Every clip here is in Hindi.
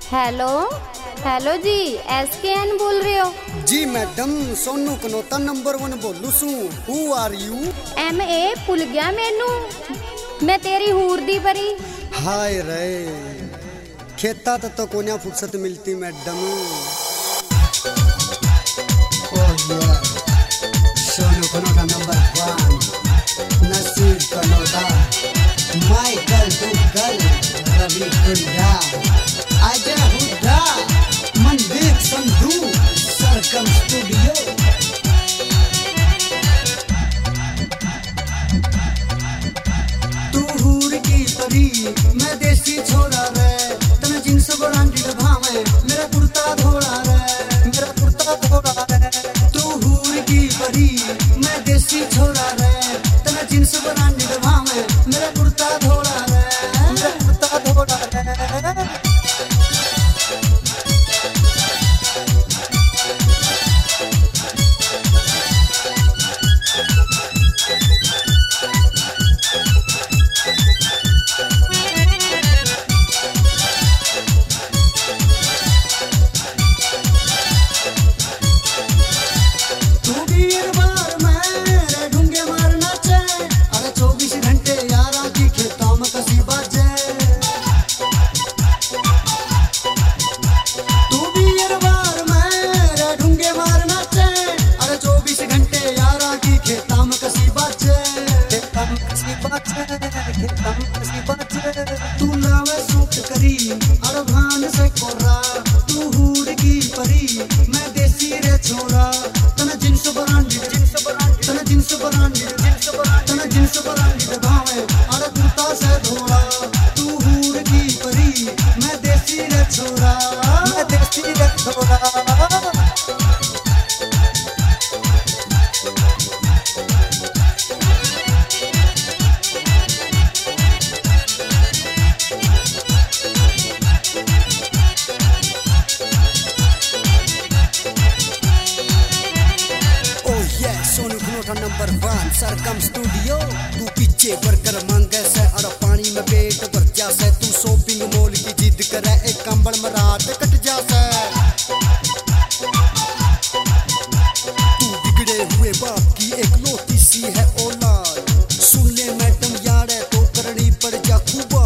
हेलो हेलो जी, SKN बोल रहे हो? जी मैडम, सोनू कनोता नंबर 1 बोलू सू। Who are you? MA भूल गया मैनू, मैं तेरी हूर दी परी। हाय रे, खेता तो कोन्या फुर्सत मिलती madam. Sonu Kanota number 1, Naseeb Kanota, Michael Duggal, Ravi Kunda, Ajay Hooda, Mandeep Sandhu, Sargam studio. तू हूर की परी, मैं देसी छोरा रे, तने जींस ब्रांडेड भावे, मेरा कुर्ता धोला रे, मेरा कुर्ता धोला रे। तू हूर की परी, मैं देसी छोरा रे, तने जींस ब्रांडेड भावे, मेरा कुर्ता धोला रे, मेरा कुर्ता धोला रे। तू लावे सूट करी अरभान से कोरा, तू हूर की परी, मैं देसी रे छोरा, तने जींस ब्रांडेड, तने जींस ब्रांडेड, तने जींस ब्रांडेड भावे, अरे कुर्ता से धोला। तू हूर की परी, मैं देसी रे छोरा, मैं देसी रे छोरा। Sonu Kanota number 1, Sargam studio. तू पीछे बर्गर मांगे से और पानी में पेट भर जा से, तू शॉपिंग मॉल की जिद करे, एक कंबल में रात कट जा से। तू बिगड़े हुए बाप की एक लौती सी है औलाद, सुन ले मैडम यारे तो करनी पड़ जा खूबा।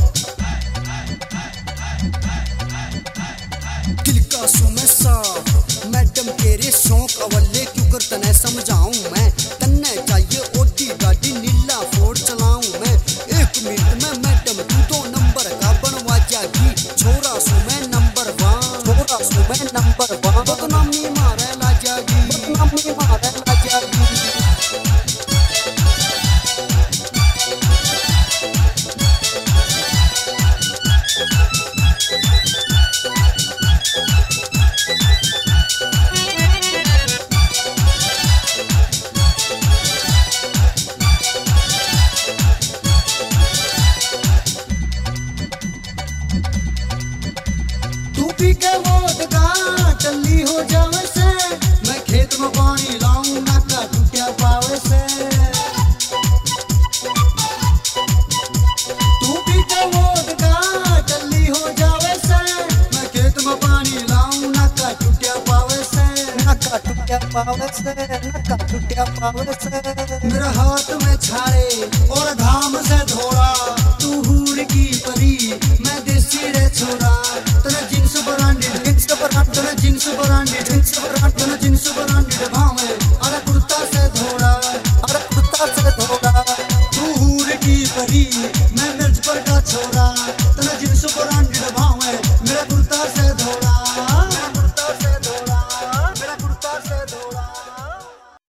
दिल का सुमे साफ, मैडम तेरे शौक अवले क्यों कर तने समझाऊं मैं, तन्ने चाहिए ओडी गाड़ी नीला फोर्ड चलाऊं मैं। 1 मिनट में मैडम तू 2 नंबर का बनवा जागी, छोरा सु मैं नंबर 1, छोरा सु मैं नंबर 1। बदनामी मारे ला जागी, बदनामी मारे ला जागी। के वोदका टल्ली हो जावे से, मैं खेत में पानी लाऊं ना का टूटिया पावे से। तू पी के वोदका टल्ली हो जावे से, मैं खेत में पानी लाऊं ना का टूटिया पावे से, ना का टूटिया पावे से, ना का टूटिया पावे से। मेरा हाथ में छाड़े और घाम से धोला, तू हूर की परी, मैं देसी रे छोरा, तने जींस ब्रांडेड, तने जींस ब्रांडेड, तने जींस ब्रांडेड भावे, अरे कुर्ता से धोला, अरे कुर्ता से धोला। तू हूर की परी, मैं मिर्च पर का छोरा।